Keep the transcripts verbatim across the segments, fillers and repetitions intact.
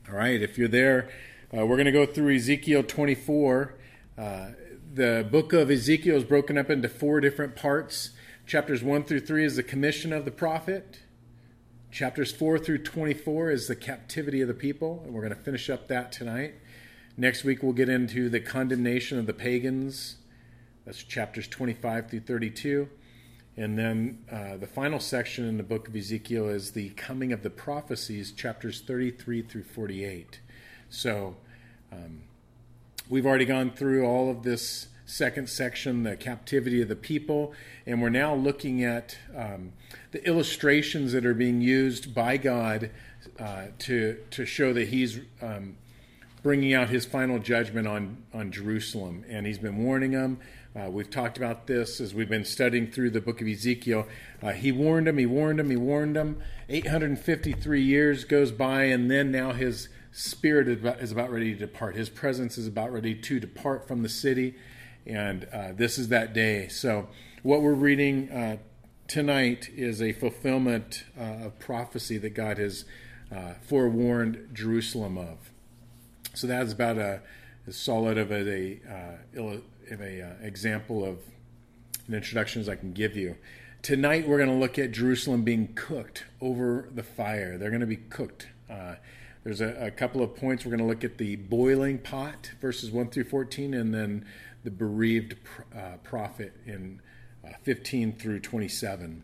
All right, if you're there, uh, we're going to go through Ezekiel twenty-four. Uh, the book of Ezekiel is broken up into four different parts. Chapters one through three is the commission of the prophet. Chapters four through twenty-four is the captivity of the people, and we're going to finish up that tonight. Next week we'll get into the condemnation of the pagans. That's chapters twenty-five through thirty-two. And then uh, the final section in the book of Ezekiel is the coming of the prophecies, chapters thirty-three through forty-eight. So um, we've already gone through all of this second section, the captivity of the people, and we're now looking at um, the illustrations that are being used by God uh, to to show that he's um, bringing out his final judgment on, on Jerusalem. And he's been warning them. Uh, we've talked about this as we've been studying through the book of Ezekiel. Uh, he warned them, he warned them, he warned them. eight hundred fifty-three years goes by, and then now his spirit is about, is about ready to depart. His presence is about ready to depart from the city, and uh, this is that day. So what we're reading uh, tonight is a fulfillment uh, of prophecy that God has uh, forewarned Jerusalem of. So that's about a, as solid of a, uh, of a uh, example of an introduction as I can give you. Tonight we're going to look at Jerusalem being cooked over the fire. They're going to be cooked. Uh, there's a, a couple of points. We're going to look at the boiling pot, verses one through fourteen, and then the bereaved uh, prophet in uh, fifteen through twenty-seven.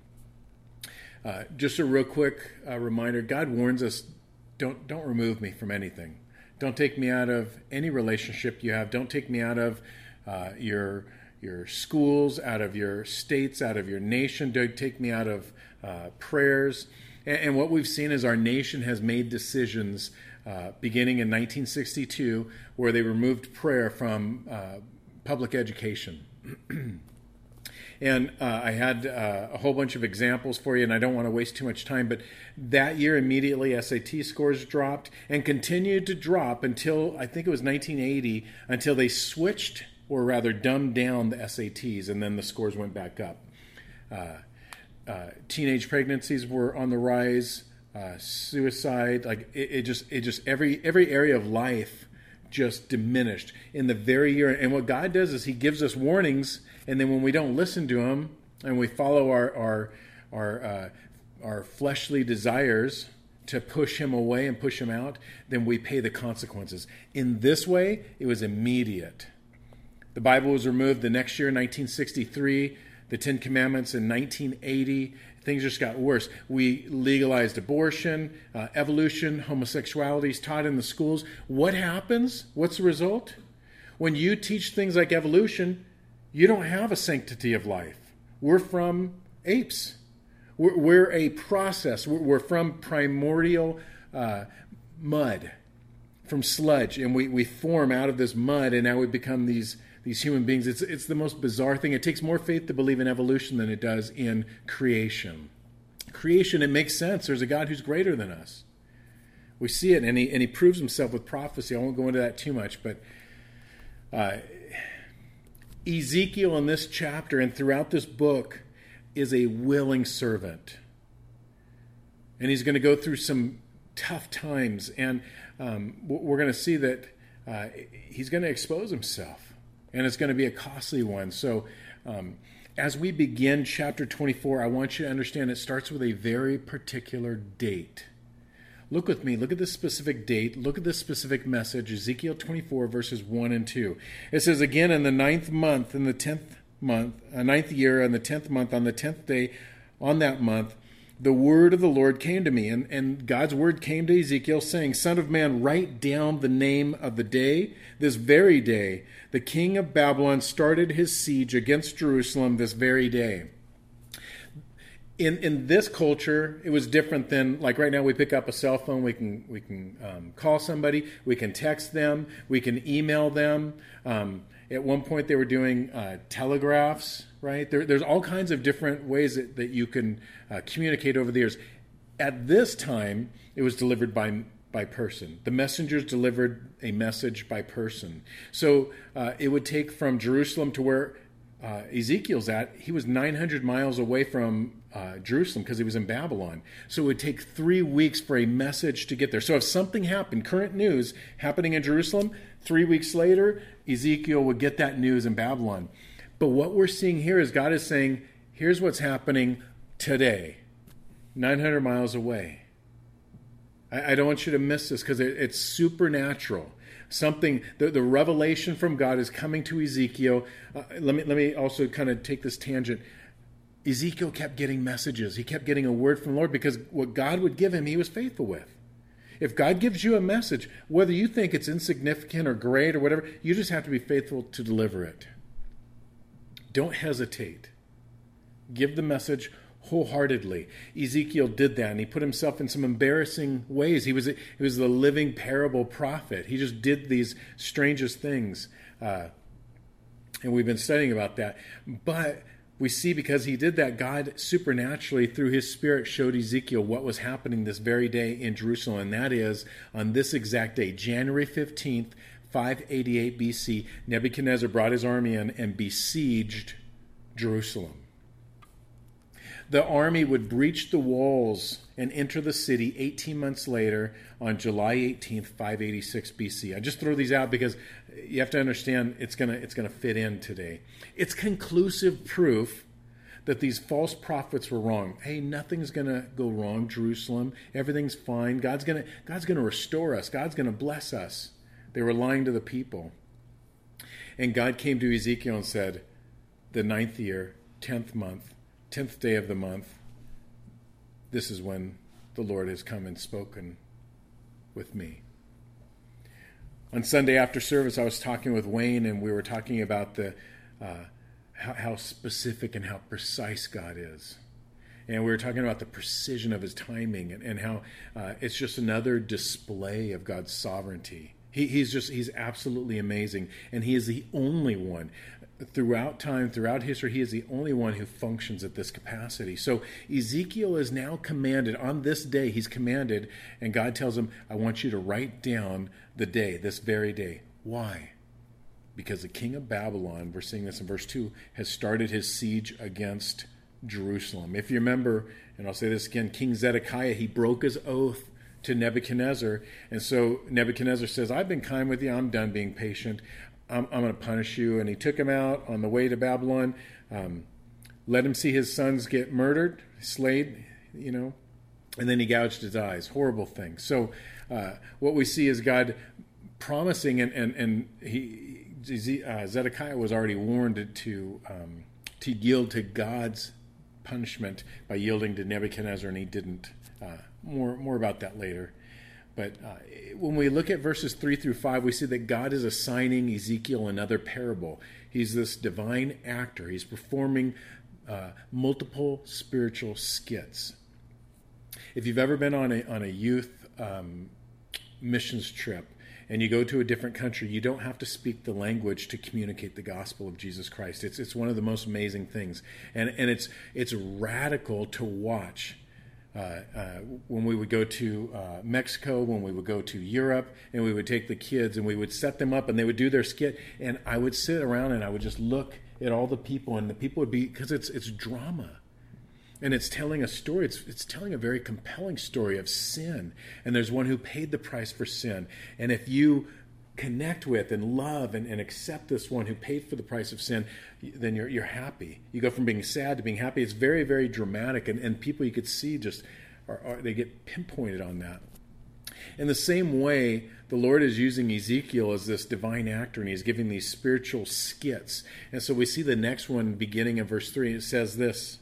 Uh, just a real quick uh, reminder, God warns us, don't don't remove me from anything. Don't take me out of any relationship you have. Don't take me out of uh, your your schools, out of your states, out of your nation. Don't take me out of uh, prayers. And, and what we've seen is our nation has made decisions uh, beginning in nineteen sixty-two where they removed prayer from uh, public education. And uh, I had uh, a whole bunch of examples for you, and I don't want to waste too much time, but that year immediately S A T scores dropped and continued to drop until, I think it was nineteen eighty, until they switched, or rather dumbed down the S A Ts, and then the scores went back up. Uh, uh, teenage pregnancies were on the rise, uh, suicide, like it, it just, it just every every area of life just diminished in the very year. And what God does is he gives us warnings, and then when we don't listen to him and we follow our our our uh, our fleshly desires to push him away and push him out, then we pay the consequences. In this way, it was immediate. The Bible was removed the next year, nineteen sixty-three, the Ten Commandments in nineteen eighty. Things just got worse. We legalized abortion, uh, evolution, homosexuality is taught in the schools. What happens? What's the result? When you teach things like evolution, you don't have a sanctity of life. We're from apes. We're, we're a process. We're, we're from primordial uh, mud, from sludge, and we, we form out of this mud, and now we become these these human beings. It's it's the most bizarre thing. It takes more faith to believe in evolution than it does in creation. Creation, it makes sense. There's a God who's greater than us. We see it, and he and he proves himself with prophecy. I won't go into that too much, but uh, Ezekiel in this chapter and throughout this book is a willing servant, and he's going to go through some tough times, and um, we're going to see that uh, he's going to expose himself. And it's going to be a costly one. So um, as we begin chapter twenty-four, I want you to understand it starts with a very particular date. Look with me. Look at this specific date. Look at this specific message, Ezekiel twenty-four, verses one and two. It says, again, in the ninth month, in the tenth month, uh, ninth year, on the tenth month, on the tenth day, on that month, the word of the Lord came to me. And, and God's word came to Ezekiel, saying, Son of man, write down the name of the day, this very day. The king of Babylon started his siege against Jerusalem this very day. In in this culture, it was different than, like right now we pick up a cell phone, we can we can um, call somebody, we can text them, we can email them. Um, at one point they were doing uh, telegraphs, right? There, there's all kinds of different ways that, that you can uh, communicate over the years. At this time, it was delivered by by person. The messengers delivered a message by person. So uh, it would take from Jerusalem to where uh, Ezekiel's at. He was nine hundred miles away from uh, Jerusalem because he was in Babylon. So it would take three weeks for a message to get there. So if something happened, current news happening in Jerusalem, three weeks later, Ezekiel would get that news in Babylon. But what we're seeing here is God is saying, here's what's happening today, nine hundred miles away. I, I don't want you to miss this because it, it's supernatural. Something, the, the revelation from God is coming to Ezekiel. Uh, let me let me also kind of take this tangent. Ezekiel kept getting messages. He kept getting a word from the Lord because what God would give him, he was faithful with. If God gives you a message, whether you think it's insignificant or great or whatever, you just have to be faithful to deliver it. Don't hesitate. Give the message wholeheartedly. Ezekiel did that, and he put himself in some embarrassing ways. He was a, he was the living parable prophet. He just did these strangest things, uh, and we've been studying about that. But we see because he did that, God supernaturally, through his Spirit, showed Ezekiel what was happening this very day in Jerusalem, and that is on this exact day, January fifteenth, five eighty-eight B C, Nebuchadnezzar brought his army in and besieged Jerusalem. The army would breach the walls and enter the city eighteen months later on July eighteenth, five eighty-six B C. I just throw these out because you have to understand it's gonna it's gonna fit in today. It's conclusive proof that these false prophets were wrong. Hey, nothing's gonna go wrong, Jerusalem. Everything's fine. God's gonna God's gonna restore us. God's gonna bless us. They were lying to the people. And God came to Ezekiel and said, the ninth year, tenth month, tenth day of the month, this is when the Lord has come and spoken with me. On Sunday after service, I was talking with Wayne, and we were talking about the uh, how, how specific and how precise God is. And we were talking about the precision of his timing and, and how uh, it's just another display of God's sovereignty. He, he's just, he's absolutely amazing. And he is the only one. Throughout time, throughout history, he is the only one who functions at this capacity. So Ezekiel is now commanded, on this day, he's commanded, and God tells him, I want you to write down the day, this very day. Why? Because the king of Babylon, we're seeing this in verse two, has started his siege against Jerusalem. If you remember, and I'll say this again, King Zedekiah, he broke his oath to Nebuchadnezzar, and so Nebuchadnezzar says, I've been kind with you, I'm done being patient. I'm, I'm going to punish you. And he took him out on the way to Babylon, um, let him see his sons get murdered, slayed, you know, and then he gouged his eyes. Horrible thing. So uh, what we see is God promising, and and, and he uh, Zedekiah was already warned to um, to yield to God's punishment by yielding to Nebuchadnezzar, and he didn't. Uh, more more about that later. But uh, when we look at verses three through five, we see that God is assigning Ezekiel another parable. He's this divine actor. He's performing uh, multiple spiritual skits. If you've ever been on a on a youth um, missions trip and you go to a different country, you don't have to speak the language to communicate the gospel of Jesus Christ. It's it's one of the most amazing things, and and it's it's radical to watch. Uh, uh, when we would go to uh, Mexico, when we would go to Europe, and we would take the kids and we would set them up and they would do their skit, and I would sit around and I would just look at all the people, and the people would be, because it's it's drama, and it's telling a story. It's it's telling a very compelling story of sin, and there's one who paid the price for sin, and if you connect with and love and, and accept this one who paid for the price of sin, then you're you're happy. You go from being sad to being happy. It's very, very dramatic, and, and people you could see just are, are they get pinpointed on that. In the same way, the Lord is using Ezekiel as this divine actor, and he's giving these spiritual skits. And so we see the next one beginning in verse three. It says this.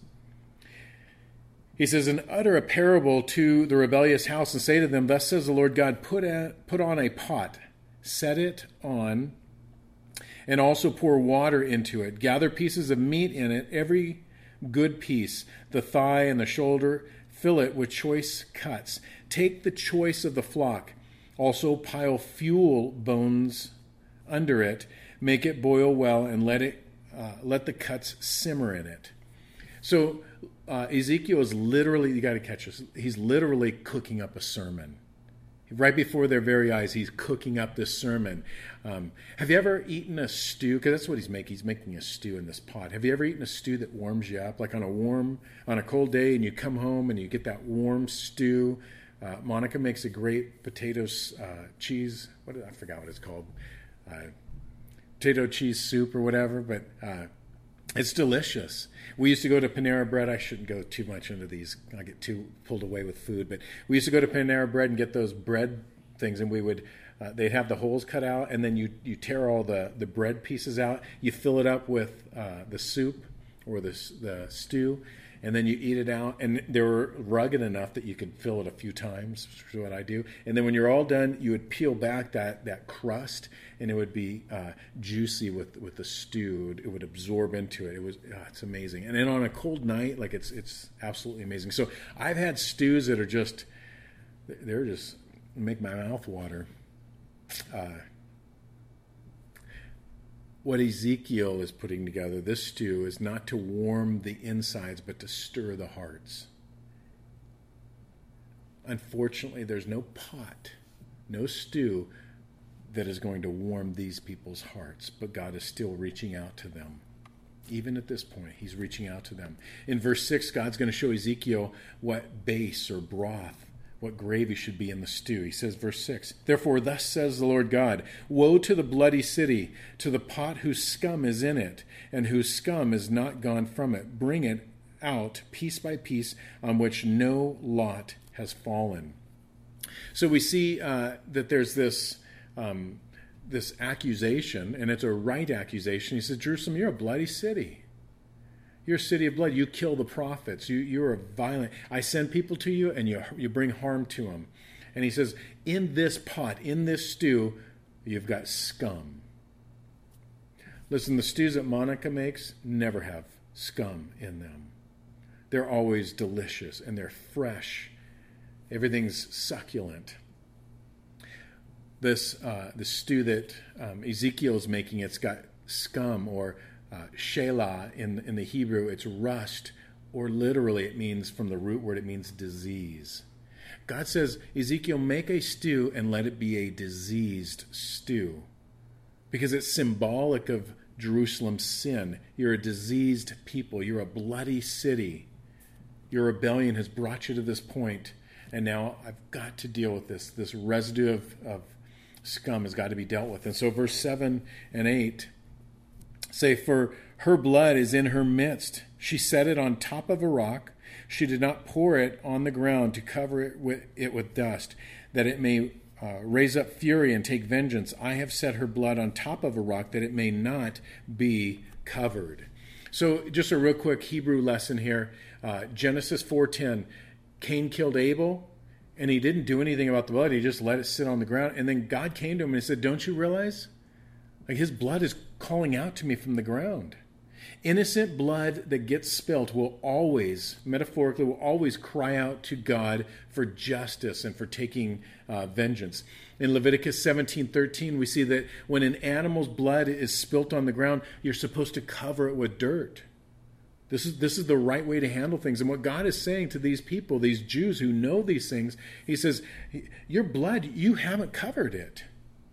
He says, and utter a parable to the rebellious house and say to them, thus says the Lord God, put, a, put on a pot, set it on, and also pour water into it. Gather pieces of meat in it, every good piece, the thigh and the shoulder. Fill it with choice cuts. Take the choice of the flock. Also pile fuel bones under it. Make it boil well, and let it uh, let the cuts simmer in it. So uh, Ezekiel is literally, you got to catch this, he's literally cooking up a sermon. Right before their very eyes, he's cooking up this sermon. Um, have you ever eaten a stew? Because that's what he's making. He's making a stew in this pot. Have you ever eaten a stew that warms you up? Like on a warm, on a cold day, and you come home and you get that warm stew. Uh, Monica makes a great potato uh, cheese. What I forgot what it's called. Uh, potato cheese soup or whatever, but uh, it's delicious. We used to go to Panera Bread. I shouldn't go too much into these. I get too pulled away with food. But we used to go to Panera Bread and get those bread things, and we would uh, they'd have the holes cut out, and then you you tear all the, the bread pieces out. You fill it up with uh, the soup or the the stew, and then you eat it out. And they were rugged enough that you could fill it a few times, which is what I do. And then when you're all done, you would peel back that, that crust, and it would be uh, juicy with, with the stew. It would absorb into it. It was oh, it's amazing. And then on a cold night, like it's it's absolutely amazing. So I've had stews that are just they're just make my mouth water. Uh, what Ezekiel is putting together, this stew, is not to warm the insides, but to stir the hearts. Unfortunately, there's no pot, no stew that is going to warm these people's hearts, but God is still reaching out to them. Even at this point, he's reaching out to them. In verse six, God's going to show Ezekiel what base or broth, what gravy should be in the stew. He says, verse six, "Therefore thus says the Lord God, woe to the bloody city, to the pot whose scum is in it, and whose scum is not gone from it. Bring it out piece by piece, on which no lot has fallen." So we see uh, that there's this um, this accusation, and it's a right accusation. He says, Jerusalem, you're a bloody city. You're a city of blood. You kill the prophets. You, you're a violent. I send people to you, and you you bring harm to them. And he says, in this pot, in this stew, you've got scum. Listen, the stews that Monica makes never have scum in them. They're always delicious, and they're fresh. Everything's succulent. This uh, the stew that um, Ezekiel is making, it's got scum or Uh, shelah in in the Hebrew, it's rust, or literally it means, from the root word, it means disease. God says, Ezekiel, make a stew and let it be a diseased stew, because it's symbolic of Jerusalem's sin. You're a diseased people. You're a bloody city. Your rebellion has brought you to this point, and now I've got to deal with this. This residue of, of scum has got to be dealt with. And so verse seven and eight say, "For her blood is in her midst. She set it on top of a rock. She did not pour it on the ground to cover it with, it with dust, that it may uh, raise up fury and take vengeance. I have set her blood on top of a rock, that it may not be covered." So just a real quick Hebrew lesson here. Uh, Genesis four ten, Cain killed Abel, and he didn't do anything about the blood. He just let it sit on the ground. And then God came to him and he said, "Don't you realize? Like, his blood is calling out to me from the ground." Innocent blood that gets spilt will always, metaphorically, will always cry out to God for justice and for taking uh, vengeance. In Leviticus seventeen thirteen, we see that when an animal's blood is spilt on the ground, you're supposed to cover it with dirt. This is, this is the right way to handle things. And what God is saying to these people, these Jews who know these things, he says, your blood, you haven't covered it.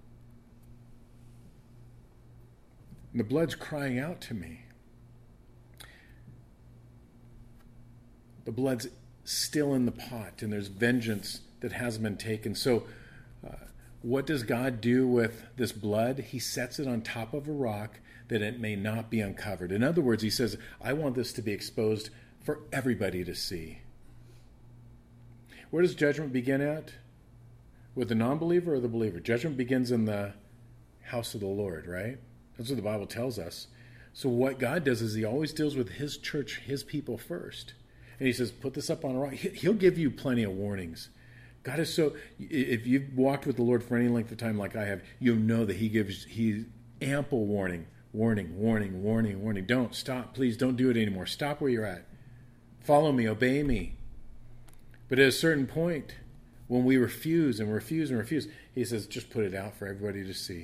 And the blood's crying out to me. The blood's still in the pot, and there's vengeance that hasn't been taken. So uh, what does God do with this blood? He sets it on top of a rock that it may not be uncovered. In other words, he says, I want this to be exposed for everybody to see. Where does judgment begin at? With the non-believer or the believer? Judgment begins in the house of the Lord, right? That's what the Bible tells us. So what God does is he always deals with his church, his people first. And he says, put this up on a rock. He'll give you plenty of warnings. God is so, if you've walked with the Lord for any length of time like I have, you'll know that he gives he ample warning. Warning, warning, warning, warning. Don't, stop, please, don't do it anymore. Stop where you're at. Follow me, obey me. But at a certain point, when we refuse and refuse and refuse, he says, just put it out for everybody to see.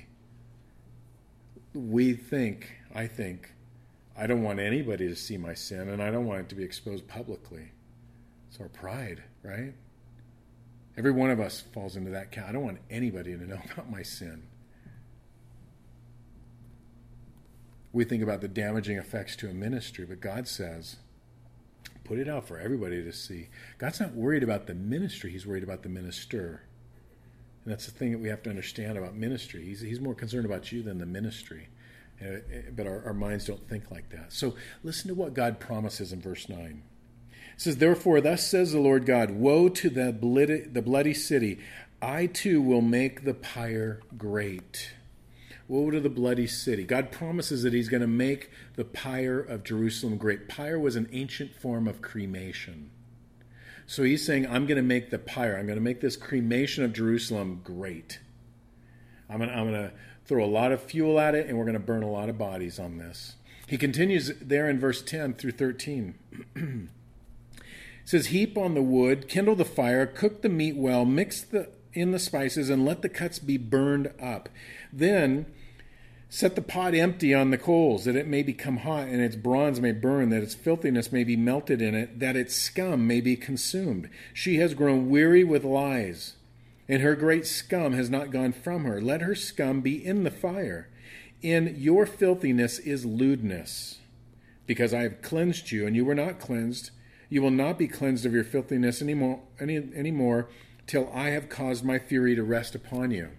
We think, I think, I don't want anybody to see my sin, and I don't want it to be exposed publicly. It's our pride, right? Every one of us falls into that count. I don't want anybody to know about my sin. We think about the damaging effects to a ministry, but God says, put it out for everybody to see. God's not worried about the ministry. He's worried about the minister. And that's the thing that we have to understand about ministry. He's, he's more concerned about you than the ministry. Uh, but our, our minds don't think like that. So listen to what God promises in verse nine. It says, therefore, thus says the Lord God, woe to the bloody, the bloody city. I too will make the pyre great. Woe to the bloody city. God promises that he's going to make the pyre of Jerusalem great. Pyre was an ancient form of cremation. So he's saying, I'm going to make the pyre, I'm going to make this cremation of Jerusalem great. I'm going to, I'm going to throw a lot of fuel at it, and we're going to burn a lot of bodies on this. He continues there in verse ten through thirteen. It says, heap on the wood, kindle the fire, cook the meat well, mix the, in the spices, and let the cuts be burned up. Then set the pot empty on the coals, that it may become hot, and its bronze may burn, that its filthiness may be melted in it, that its scum may be consumed. She has grown weary with lies, and her great scum has not gone from her. Let her scum be in the fire. In your filthiness is lewdness, because I have cleansed you, and you were not cleansed. You will not be cleansed of your filthiness anymore, any, anymore till I have caused my fury to rest upon you.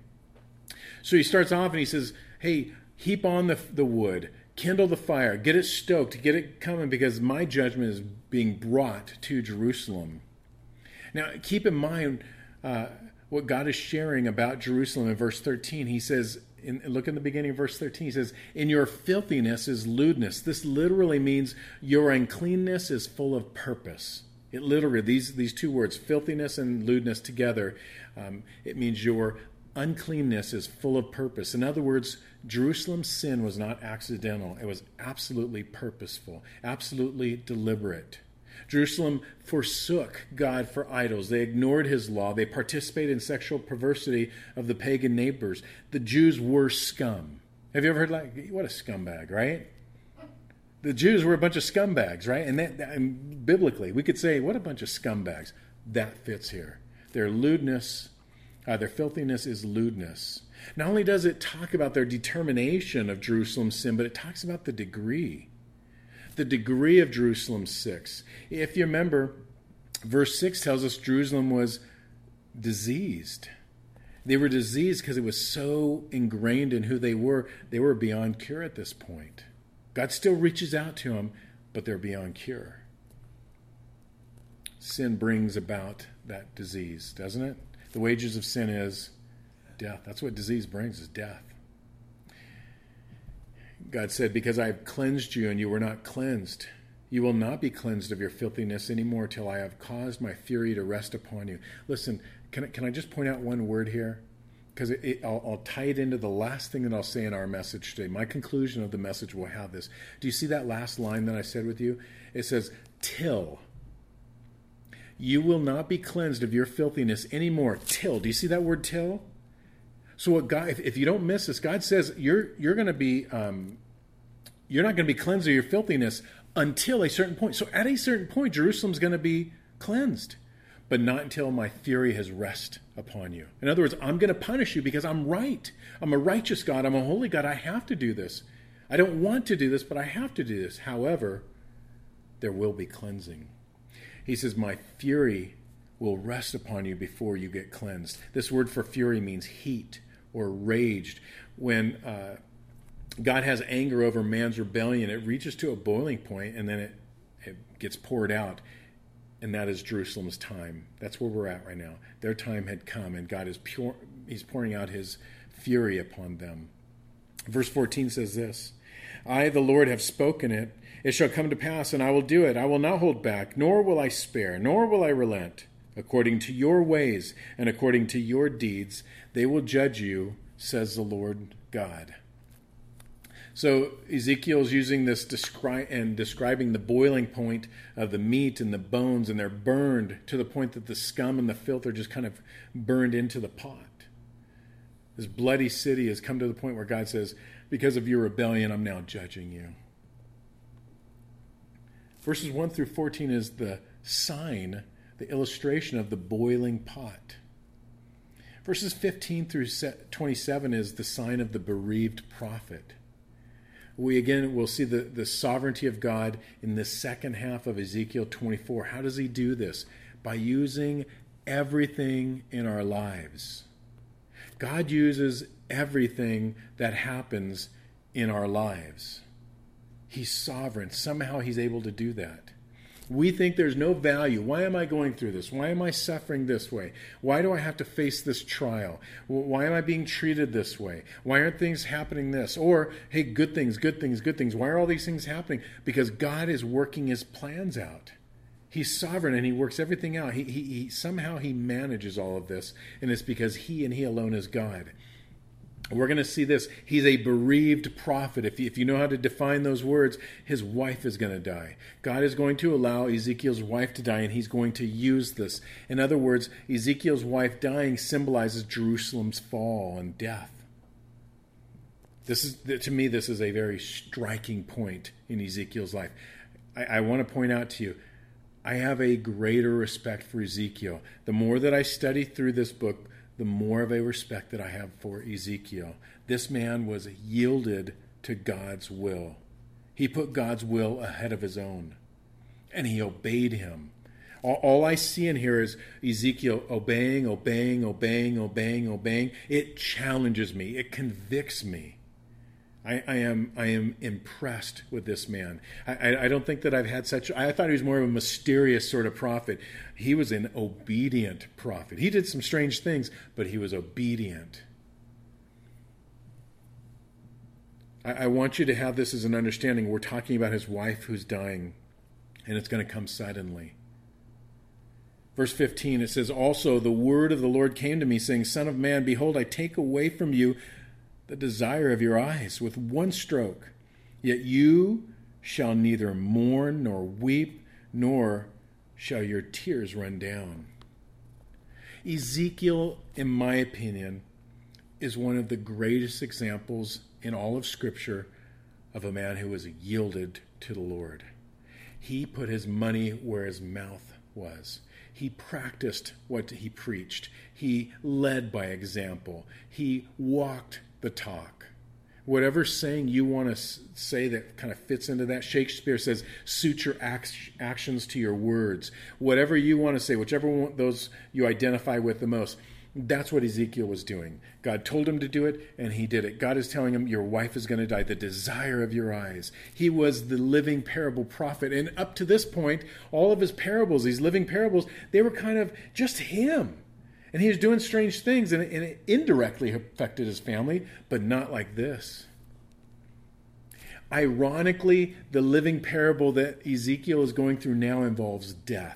So he starts off and he says, hey, heap on the, the wood, kindle the fire, get it stoked, get it coming, because my judgment is being brought to Jerusalem. Now, keep in mind uh, what God is sharing about Jerusalem in verse thirteen. He says, in, look in the beginning of verse thirteen, he says, in your filthiness is lewdness. This literally means your uncleanness is full of purpose. It literally, these, these two words, filthiness and lewdness together, um, it means your uncleanness is full of purpose. In other words, Jerusalem's sin was not accidental. It was absolutely purposeful, absolutely deliberate. Jerusalem forsook God for idols. They ignored his law. They participated in sexual perversity of the pagan neighbors. The Jews were scum. Have you ever heard, like, what a scumbag, right? The Jews were a bunch of scumbags, right? And, that, and biblically, we could say, what a bunch of scumbags. That fits here. Their lewdness, uh, their filthiness is lewdness. Not only does it talk about their determination of Jerusalem's sin, but it talks about the degree. The degree of Jerusalem's six. If you remember, verse six tells us Jerusalem was diseased. They were diseased because it was so ingrained in who they were. They were beyond cure at this point. God still reaches out to them, but they're beyond cure. Sin brings about that disease, doesn't it? The wages of sin is death. That's what disease brings, is death. God said, because I have cleansed you and you were not cleansed, you will not be cleansed of your filthiness anymore till I have caused my fury to rest upon you. Listen, can I, can I just point out one word here? Because it, it, I'll, I'll tie it into the last thing that I'll say in our message today. My conclusion of the message will have this. Do you see that last line that I said with you? It says, till. You will not be cleansed of your filthiness anymore. Till. Do you see that word till? So what God, if, if you don't miss this, God says you're you're going to be um, you're not going to be cleansed of your filthiness until a certain point. So at a certain point, Jerusalem's going to be cleansed, but not until my fury has rest upon you. In other words, I'm going to punish you because I'm right. I'm a righteous God. I'm a holy God. I have to do this. I don't want to do this, but I have to do this. However, there will be cleansing. He says, my fury will rest upon you before you get cleansed. This word for fury means heat or raged. When uh, God has anger over man's rebellion, it reaches to a boiling point and then it, it gets poured out. And that is Jerusalem's time. That's where we're at right now. Their time had come, and God is pure. He's pouring out his fury upon them. Verse fourteen says this, I, the Lord, have spoken it. It shall come to pass, and I will do it. I will not hold back, nor will I spare, nor will I relent. According to your ways and according to your deeds, they will judge you, says the Lord God. So Ezekiel's using this descri- and describing the boiling point of the meat and the bones, and they're burned to the point that the scum and the filth are just kind of burned into the pot. This bloody city has come to the point where God says, because of your rebellion, I'm now judging you. Verses one through fourteen is the sign, the illustration of the boiling pot. Verses fifteen through twenty-seven is the sign of the bereaved prophet. We again will see the, the sovereignty of God in the second half of Ezekiel twenty-four. How does he do this? By using everything in our lives. God uses everything that happens in our lives. He's sovereign. Somehow he's able to do that. We think there's no value. Why am I going through this? Why am I suffering this way? Why do I have to face this trial? Why am I being treated this way? Why aren't things happening this? Or, hey, good things, good things, good things. Why are all these things happening? Because God is working his plans out. He's sovereign and he works everything out. He, he, he somehow he manages all of this, and it's because he and he alone is God. We're going to see this. He's a bereaved prophet. If you, if you know how to define those words, his wife is going to die. God is going to allow Ezekiel's wife to die, and he's going to use this. In other words, Ezekiel's wife dying symbolizes Jerusalem's fall and death. This is, to me, this is a very striking point in Ezekiel's life. I, I want to point out to you, I have a greater respect for Ezekiel. The more that I study through this book, the more of a respect that I have for Ezekiel. This man was yielded to God's will. He put God's will ahead of his own, and he obeyed him. All, all I see in here is Ezekiel obeying, obeying, obeying, obeying, obeying. It challenges me. It convicts me. I, I am I am impressed with this man. I, I, I don't think that I've had such... I thought he was more of a mysterious sort of prophet. He was an obedient prophet. He did some strange things, but he was obedient. I, I want you to have this as an understanding. We're talking about his wife who's dying, and it's going to come suddenly. Verse fifteen, it says, "Also the word of the Lord came to me, saying, Son of man, behold, I take away from you the desire of your eyes with one stroke. Yet you shall neither mourn nor weep, nor shall your tears run down." Ezekiel, in my opinion, is one of the greatest examples in all of Scripture of a man who was yielded to the Lord. He put his money where his mouth was. He practiced what he preached. He led by example. He walked the talk. Whatever saying you want to say that kind of fits into that. Shakespeare says, suit your act- actions to your words. Whatever you want to say, whichever one those you identify with the most. That's what Ezekiel was doing. God told him to do it, and he did it. God is telling him, your wife is going to die, the desire of your eyes. He was the living parable prophet. And up to this point, all of his parables, these living parables, they were kind of just him. And he was doing strange things, and it, and it indirectly affected his family, but not like this. Ironically, the living parable that Ezekiel is going through now involves death.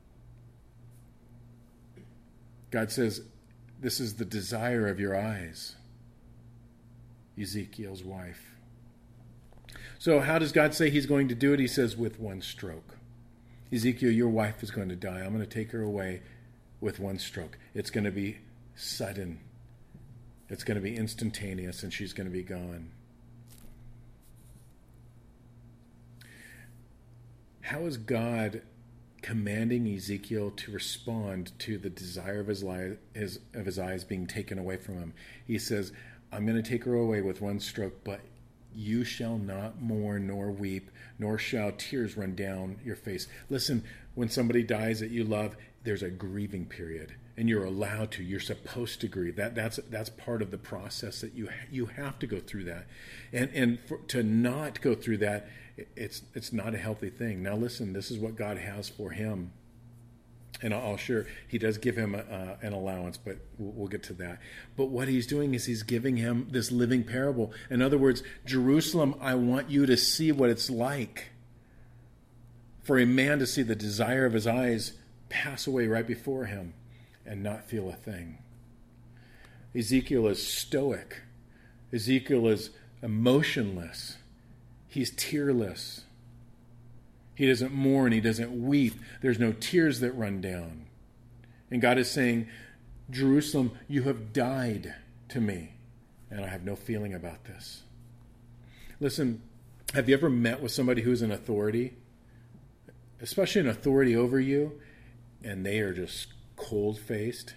God says, this is the desire of your eyes. Ezekiel's wife. So how does God say he's going to do it? He says, with one stroke. Ezekiel, your wife is going to die. I'm going to take her away with one stroke. It's going to be sudden. It's going to be instantaneous, and she's going to be gone. How is God commanding Ezekiel to respond to the desire of his, li- his, of his eyes being taken away from him? He says, I'm going to take her away with one stroke, but you shall not mourn nor weep, nor shall tears run down your face. Listen, when somebody dies that you love, there's a grieving period, and you're allowed to. You're supposed to grieve. That that's that's part of the process that you you have to go through that, and and for, to not go through that, it's it's not a healthy thing. Now listen, this is what God has for him, and I'll sure he does give him a, uh, an allowance, but we'll, we'll get to that. But what he's doing is he's giving him this living parable. In other words, Jerusalem, I want you to see what it's like for a man to see the desire of his eyes pass away right before him and not feel a thing. Ezekiel is stoic. Ezekiel is emotionless. He's tearless. He doesn't mourn. He doesn't weep. There's no tears that run down. And God is saying, Jerusalem, you have died to me, and I have no feeling about this. Listen, have you ever met with somebody who's an authority, especially an authority over you, and they are just cold-faced?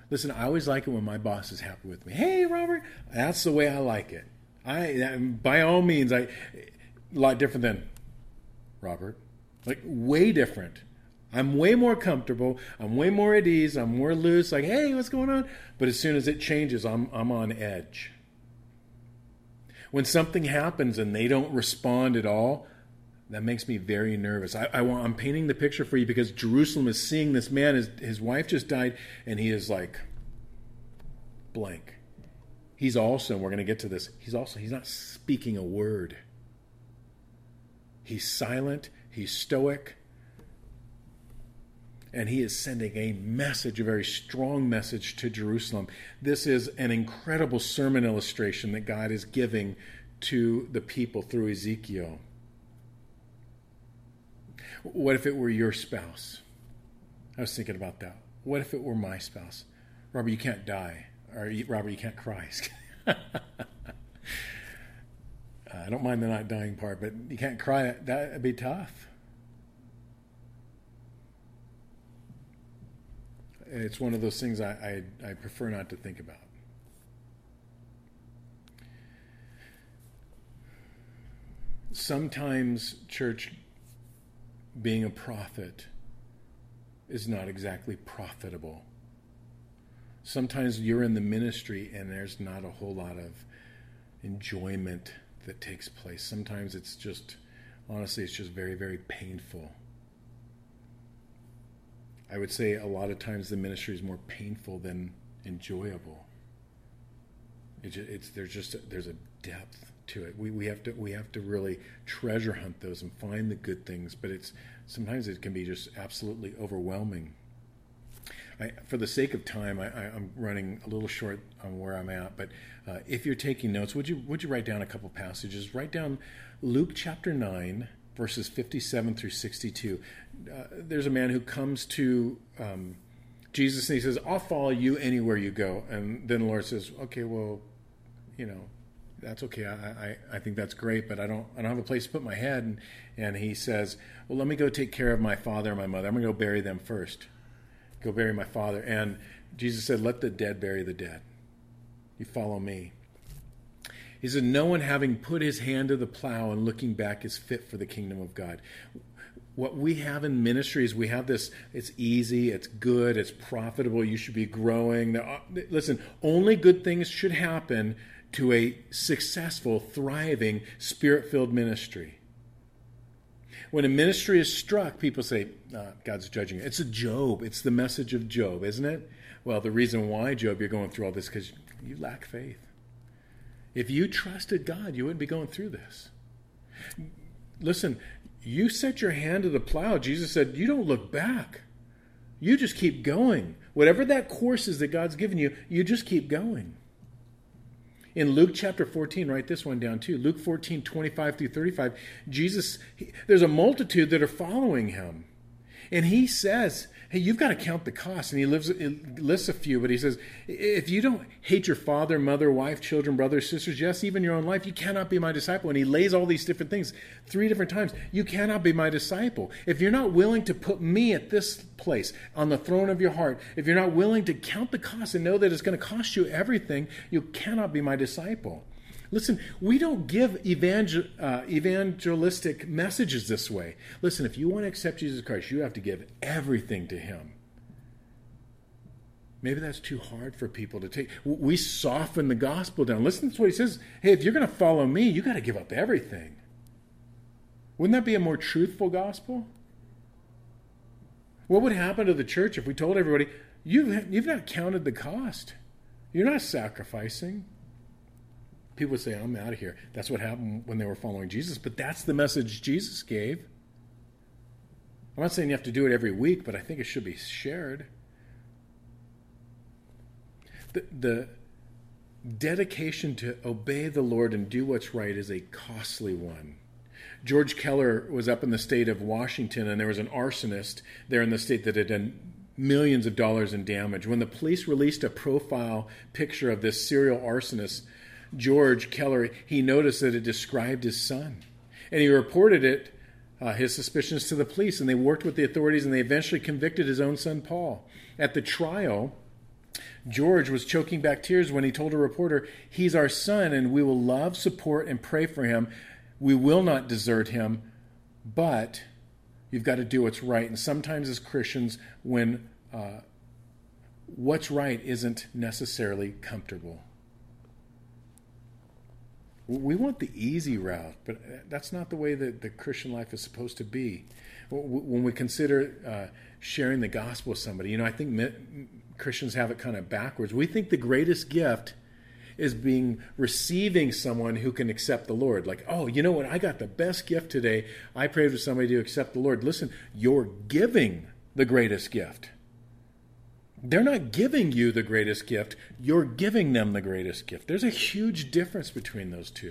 Listen, I always like it when my boss is happy with me. Hey, Robert, that's the way I like it. I, by all means, I, a lot different than Robert, like way different. I'm way more comfortable. I'm way more at ease. I'm more loose. Like, hey, what's going on? But as soon as it changes, I'm I'm on edge. When something happens and they don't respond at all, that makes me very nervous. I, I want, I'm painting the picture for you because Jerusalem is seeing this man. His, his wife just died, and he is like blank. He's also, and we're going to get to this, he's also, he's not speaking a word. He's silent. He's stoic. And he is sending a message, a very strong message to Jerusalem. This is an incredible sermon illustration that God is giving to the people through Ezekiel. What if it were your spouse? I was thinking about that. What if it were my spouse? Robert, you can't die. Or, Robert, you can't cry. I don't mind the not dying part, but you can't cry. That would be tough. It's one of those things I, I, I prefer not to think about. Sometimes, church, being a prophet is not exactly profitable. Sometimes you're in the ministry and there's not a whole lot of enjoyment that takes place. Sometimes it's just, honestly, it's just very, very painful. I would say a lot of times the ministry is more painful than enjoyable. It's, it's there's just a, there's a depth to it. We we have to we have to really treasure hunt those and find the good things. But it's sometimes it can be just absolutely overwhelming. I, for the sake of time, I, I, I'm running a little short on where I'm at. But uh, if you're taking notes, would you would you write down a couple passages? Write down Luke chapter nine. Verses fifty-seven through sixty-two. Uh, there's a man who comes to um, Jesus and he says, I'll follow you anywhere you go. And then the Lord says, okay, well, you know, that's okay. I, I, I think that's great, but I don't I don't have a place to put my head. And, and he says, well, let me go take care of my father and my mother. I'm going to go bury them first. Go bury my father. And Jesus said, let the dead bury the dead. You follow me. He said, no one having put his hand to the plow and looking back is fit for the kingdom of God. What we have in ministry is we have this, it's easy, it's good, it's profitable, you should be growing. Listen, only good things should happen to a successful, thriving, spirit-filled ministry. When a ministry is struck, people say, oh, God's judging it. It's a Job. It's the message of Job, isn't it? Well, the reason why, Job, you're going through all this is because you lack faith. If you trusted God, you wouldn't be going through this. Listen, you set your hand to the plow. Jesus said, you don't look back. You just keep going. Whatever that course is that God's given you, you just keep going. In Luke chapter fourteen, write this one down too. Luke fourteen, twenty-five through thirty-five, Jesus, he, there's a multitude that are following him. And he says, hey, you've got to count the cost. And he lives, lists a few, but he says, if you don't hate your father, mother, wife, children, brothers, sisters, yes, even your own life, you cannot be my disciple. And he lays all these different things three different times. You cannot be my disciple. If you're not willing to put me at this place on the throne of your heart, if you're not willing to count the cost and know that it's going to cost you everything, you cannot be my disciple. Listen, we don't give evangel- uh, evangelistic messages this way. Listen, if you want to accept Jesus Christ, you have to give everything to him. Maybe that's too hard for people to take. We soften the gospel down. Listen to what he says. Hey, if you're going to follow me, you got to give up everything. Wouldn't that be a more truthful gospel? What would happen to the church if we told everybody, you've, you've not counted the cost. You're not sacrificing. People would say, I'm out of here. That's what happened when they were following Jesus. But that's the message Jesus gave. I'm not saying you have to do it every week, but I think it should be shared. The, the dedication to obey the Lord and do what's right is a costly one. George Keller was up in the state of Washington, and there was an arsonist there in the state that had done millions of dollars in damage. When the police released a profile picture of this serial arsonist, George Keller, he noticed that it described his son. And he reported it, uh, his suspicions, to the police. And they worked with the authorities, and they eventually convicted his own son, Paul. At the trial, George was choking back tears when he told a reporter, he's our son and we will love, support, and pray for him. We will not desert him, but you've got to do what's right. And sometimes as Christians, when uh, what's right isn't necessarily comfortable. We want the easy route, but that's not the way that the Christian life is supposed to be. When we consider uh, sharing the gospel with somebody, you know, I think Christians have it kind of backwards. We think the greatest gift is being receiving someone who can accept the Lord. Like, oh, you know what? I got the best gift today. I prayed for somebody to accept the Lord. Listen, you're giving the greatest gift. They're not giving you the greatest gift. You're giving them the greatest gift. There's a huge difference between those two.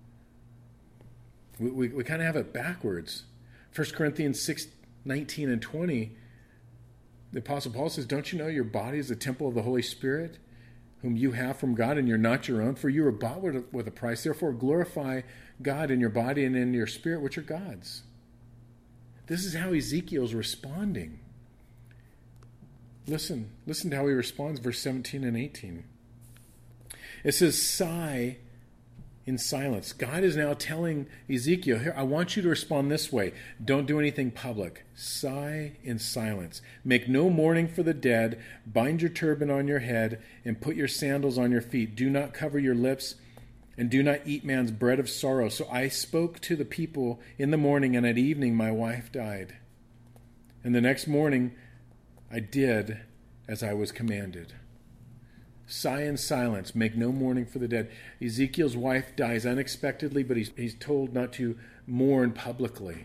We, we, we kind of have it backwards. First Corinthians six, nineteen and twenty, the Apostle Paul says, don't you know your body is the temple of the Holy Spirit, whom you have from God, and you're not your own? For you were bought with a, with a price. Therefore glorify God in your body and in your spirit, which are God's. This is how Ezekiel's responding. Listen, listen to how he responds, verse seventeen and eighteen. It says, sigh in silence. God is now telling Ezekiel, here, I want you to respond this way. Don't do anything public. Sigh in silence. Make no mourning for the dead. Bind your turban on your head and put your sandals on your feet. Do not cover your lips and do not eat man's bread of sorrow. So I spoke to the people in the morning, and at evening my wife died. And the next morning I did as I was commanded. Sigh in silence. Make no mourning for the dead. Ezekiel's wife dies unexpectedly, but he's, he's told not to mourn publicly.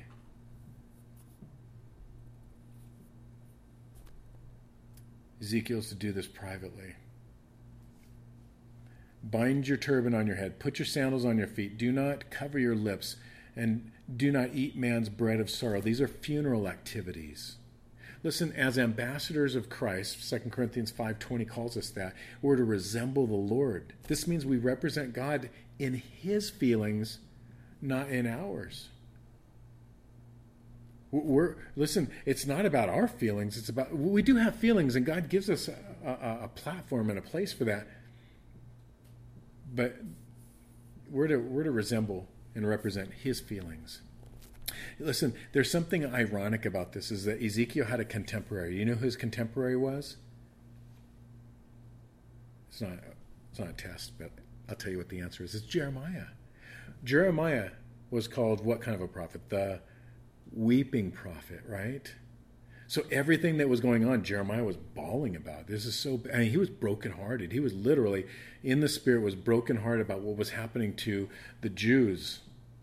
Ezekiel's to do this privately. Bind your turban on your head. Put your sandals on your feet. Do not cover your lips, and do not eat man's bread of sorrow. These are funeral activities. Listen, as ambassadors of Christ, Second Corinthians five twenty calls us that, we're to resemble the Lord. This means we represent God in his feelings, not in ours. We're, listen, it's not about our feelings. It's about, we do have feelings, and God gives us a, a, a platform and a place for that. But we're to, we're to resemble and represent his feelings. Listen, there's something ironic about this, is that Ezekiel had a contemporary. You know who his contemporary was? It's not, it's not a test, but I'll tell you what the answer is. It's Jeremiah. Jeremiah was called what kind of a prophet? The weeping prophet, right? So everything that was going on, Jeremiah was bawling about. This is so, I mean, he was brokenhearted. He was literally, in the spirit, was brokenhearted about what was happening to the Jews.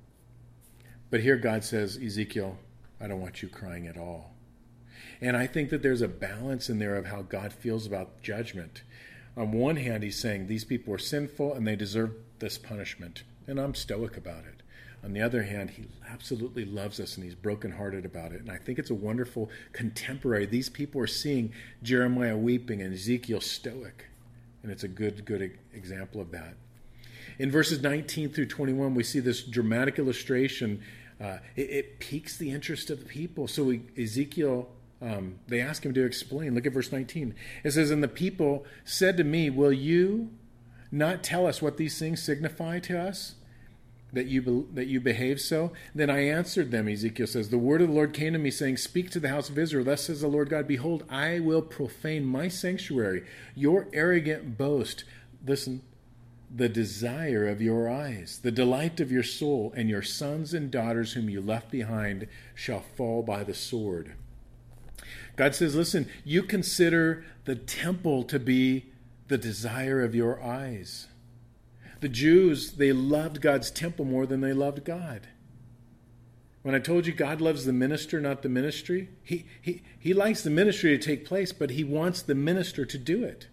But here God says, Ezekiel, I don't want you crying at all. And I think that there's a balance in there of how God feels about judgment. On one hand, he's saying these people are sinful and they deserve this punishment. And I'm stoic about it. On the other hand, he absolutely loves us and he's brokenhearted about it. And I think it's a wonderful contemporary. These people are seeing Jeremiah weeping and Ezekiel stoic. And it's a good, good example of that. In verses nineteen through twenty-one, we see this dramatic illustration. Uh, it, it piques the interest of the people. So we, Ezekiel, um, they ask him to explain. Look at verse nineteen. It says, and the people said to me, will you not tell us what these things signify to us, that you be, that you behave so? Then I answered them, Ezekiel says, the word of the Lord came to me, saying, speak to the house of Israel. Thus says the Lord God, behold, I will profane my sanctuary, your arrogant boast. Listen, the desire of your eyes, the delight of your soul, and your sons and daughters whom you left behind shall fall by the sword. God says, listen, you consider the temple to be the desire of your eyes. The Jews, they loved God's temple more than they loved God. When I told you God loves the minister, not the ministry, he, he, he likes the ministry to take place, but he wants the minister to do it.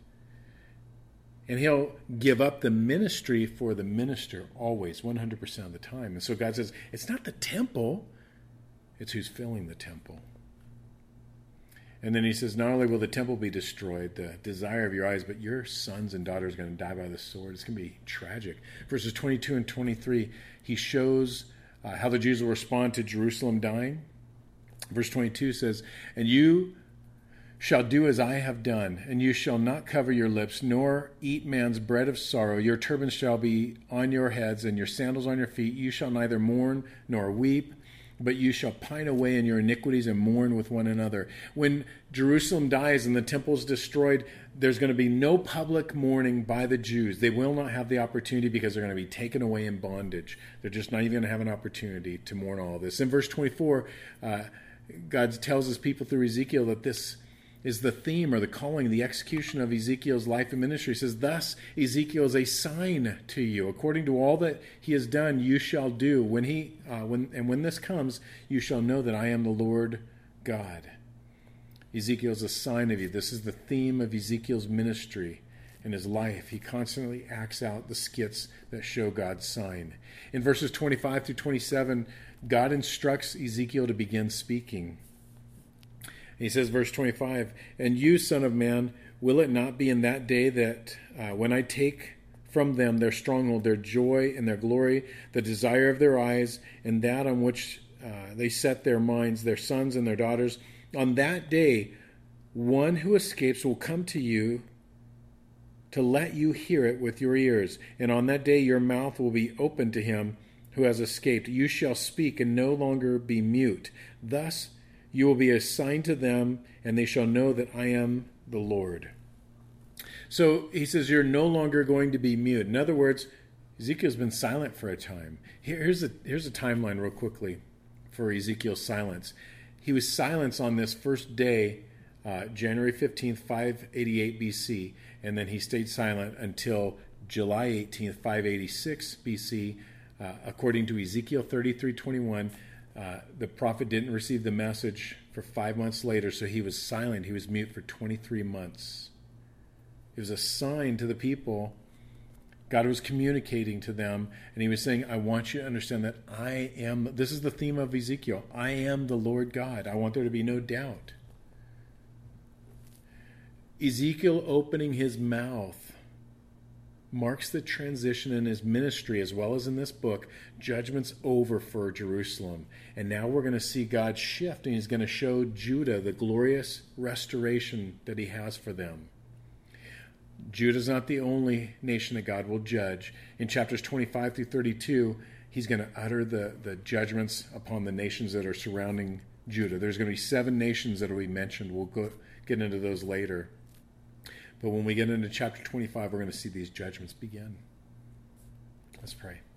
And he'll give up the ministry for the minister always, one hundred percent of the time. And so God says, it's not the temple, it's who's filling the temple. And then he says, not only will the temple be destroyed, the desire of your eyes, but your sons and daughters are going to die by the sword. It's going to be tragic. Verses twenty-two and twenty-three, he shows uh, how the Jews will respond to Jerusalem dying. Verse twenty-two says, and you shall do as I have done, and you shall not cover your lips, nor eat man's bread of sorrow. Your turbans shall be on your heads, and your sandals on your feet. You shall neither mourn nor weep, but you shall pine away in your iniquities and mourn with one another. When Jerusalem dies and the temple is destroyed, there's going to be no public mourning by the Jews. They will not have the opportunity because they're going to be taken away in bondage. They're just not even going to have an opportunity to mourn all of this. In verse twenty-four, uh, God tells his people through Ezekiel that this is the theme or the calling, the execution of Ezekiel's life and ministry. He says, thus Ezekiel is a sign to you. According to all that he has done, you shall do. When he, uh, when and when this comes, you shall know that I am the Lord God. Ezekiel is a sign of you. This is the theme of Ezekiel's ministry and his life. He constantly acts out the skits that show God's sign. In verses twenty-five through twenty-seven, God instructs Ezekiel to begin speaking. He says, verse twenty-five, and you, son of man, will it not be in that day that uh, when I take from them their stronghold, their joy and their glory, the desire of their eyes, and that on which uh, they set their minds, their sons and their daughters, on that day one who escapes will come to you to let you hear it with your ears. And on that day your mouth will be open to him who has escaped. You shall speak and no longer be mute. Thus you will be a sign to them, and they shall know that I am the Lord. So he says you're no longer going to be mute. In other words, Ezekiel's been silent for a time. Here's a, here's a timeline real quickly for Ezekiel's silence. He was silenced on this first day, uh, January fifteenth, five eighty-eight B C, and then he stayed silent until July eighteenth, five eighty-six B C. Uh, according to Ezekiel thirty-three twenty-one, uh, the prophet didn't receive the message for five months later, so he was silent. He was mute for twenty-three months. It was a sign to the people. God was communicating to them, and he was saying, I want you to understand that I am, this is the theme of Ezekiel, I am the Lord God. I want there to be no doubt. Ezekiel opening his mouth marks the transition in his ministry, as well as in this book. Judgment's over for Jerusalem. And now we're going to see God shift, and he's going to show Judah the glorious restoration that he has for them. Judah's not the only nation that God will judge. In chapters twenty-five through thirty-two, he's going to utter the, the judgments upon the nations that are surrounding Judah. There's going to be seven nations that will be mentioned. We'll go, get into those later. But when we get into chapter twenty-five, we're going to see these judgments begin. Let's pray.